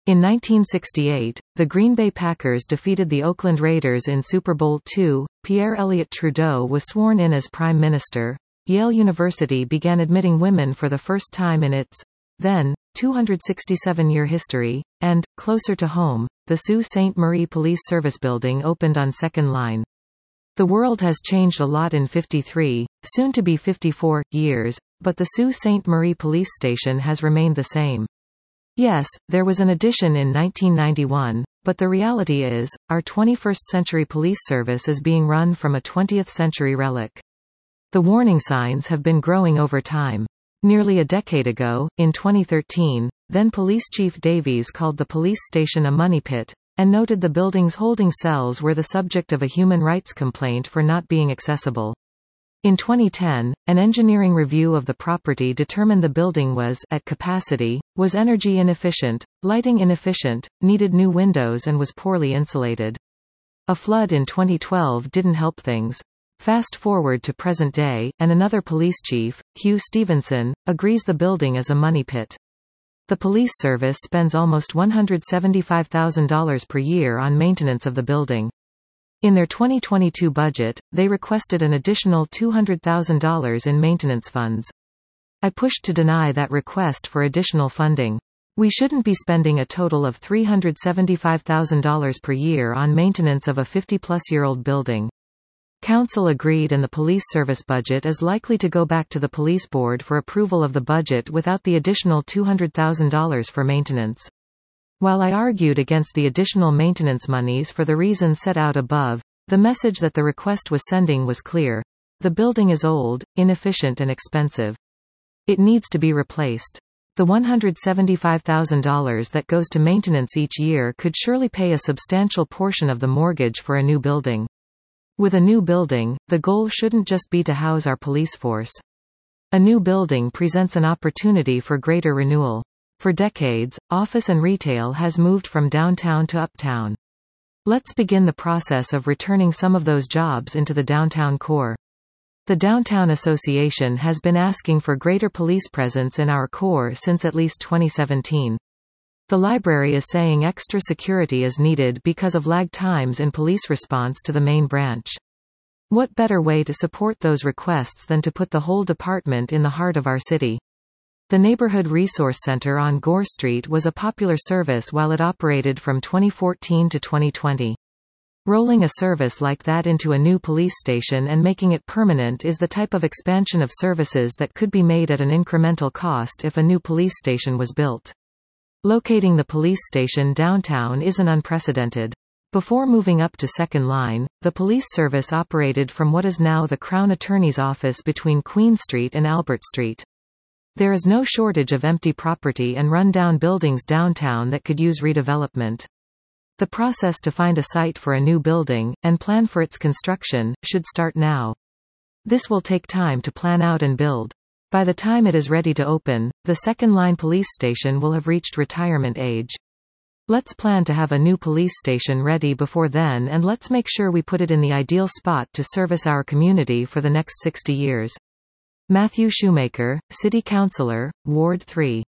In 1968, the Green Bay Packers defeated the Oakland Raiders in Super Bowl II. Pierre Elliott Trudeau was sworn in as Prime Minister. Yale University began admitting women for the first time in its then 267-year history, and, closer to home, the Sault Ste. Marie Police Service Building opened on Second Line. The world has changed a lot in 53, soon to be 54, years, but the Sault Ste. Marie Police Station has remained the same. Yes, there was an addition in 1991, but the reality is, our 21st-century police service is being run from a 20th-century relic. The warning signs have been growing over time. Nearly a decade ago, in 2013, then Police Chief Davies called the police station a money pit, and noted the building's holding cells were the subject of a human rights complaint for not being accessible. In 2010, an engineering review of the property determined the building was at capacity, was energy inefficient, lighting inefficient, needed new windows and was poorly insulated. A flood in 2012 didn't help things. Fast forward to present day, and another police chief, Hugh Stevenson, agrees the building is a money pit. The police service spends almost $175,000 per year on maintenance of the building. In their 2022 budget, they requested an additional $200,000 in maintenance funds. I pushed to deny that request for additional funding. We shouldn't be spending a total of $375,000 per year on maintenance of a 50-plus-year-old building. Council agreed, and the police service budget is likely to go back to the police board for approval of the budget without the additional $200,000 for maintenance. While I argued against the additional maintenance monies for the reasons set out above, the message that the request was sending was clear. The building is old, inefficient and expensive. It needs to be replaced. The $175,000 that goes to maintenance each year could surely pay a substantial portion of the mortgage for a new building. With a new building, the goal shouldn't just be to house our police force. A new building presents an opportunity for greater renewal. For decades, office and retail has moved from downtown to uptown. Let's begin the process of returning some of those jobs into the downtown core. The Downtown Association has been asking for greater police presence in our core since at least 2017. The library is saying extra security is needed because of lag times in police response to the main branch. What better way to support those requests than to put the whole department in the heart of our city? The Neighborhood Resource Center on Gore Street was a popular service while it operated from 2014 to 2020. Rolling a service like that into a new police station and making it permanent is the type of expansion of services that could be made at an incremental cost if a new police station was built. Locating the police station downtown isn't unprecedented. Before moving up to Second Line, the police service operated from what is now the Crown Attorney's office between Queen Street and Albert Street. There is no shortage of empty property and run-down buildings downtown that could use redevelopment. The process to find a site for a new building, and plan for its construction, should start now. This will take time to plan out and build. By the time it is ready to open, the Second Line police station will have reached retirement age. Let's plan to have a new police station ready before then, and let's make sure we put it in the ideal spot to service our community for the next 60 years. Matthew Shoemaker, City Councilor, Ward 3.